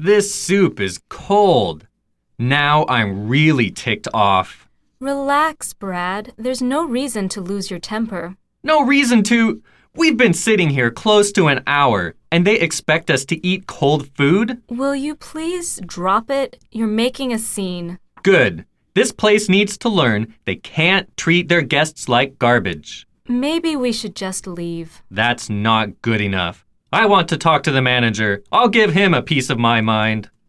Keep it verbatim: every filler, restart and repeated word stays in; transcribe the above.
This soup is cold. Now I'm really ticked off. Relax, Brad. There's no reason to lose your temper. No reason to... We've been sitting here close to an hour, and they expect us to eat cold food? Will you please drop it? You're making a scene. Good. This place needs to learn they can't treat their guests like garbage. Maybe we should just leave. That's not good enough. I want to talk to the manager. I'll give him a piece of my mind.